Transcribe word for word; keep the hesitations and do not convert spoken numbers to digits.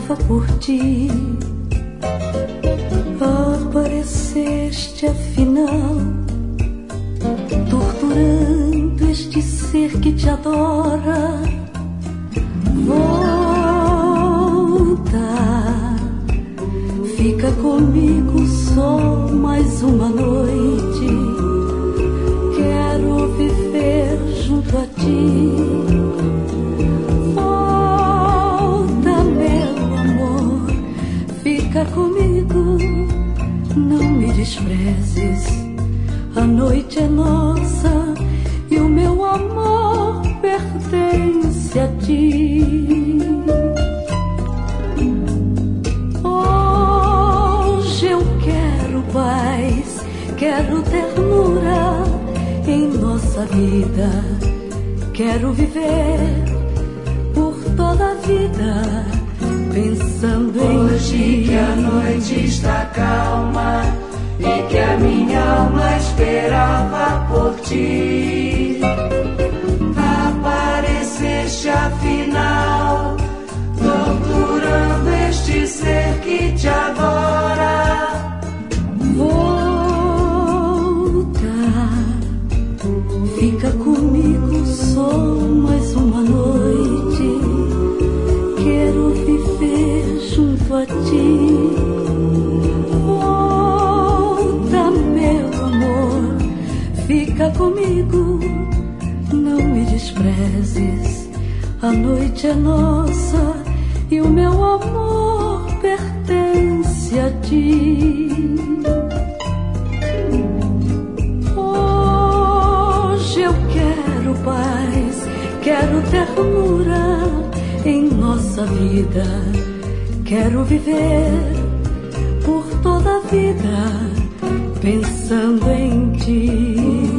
esperava por ti. Apareceste afinal, torturando este ser que te adora. Volta, fica comigo só mais uma noite. Quero viver junto a ti. Volta, meu amor, fica comigo, não me desprezes. A noite é nossa e o meu amor pertence a ti. Hoje eu quero paz, quero ternura em nossa vida. Quero viver por toda a vida pensando em ti. Hoje que a noite está calma e que a minha alma esperava por ti, apareceste afinal, torturando este ser que te adora. Volta, fica comigo só mais uma noite. Quero viver junto a ti. Fica comigo, não me desprezes. A noite é nossa e o meu amor pertence a ti. Hoje eu quero paz, quero ternura em nossa vida. Quero viver por toda a vida pensando em ti.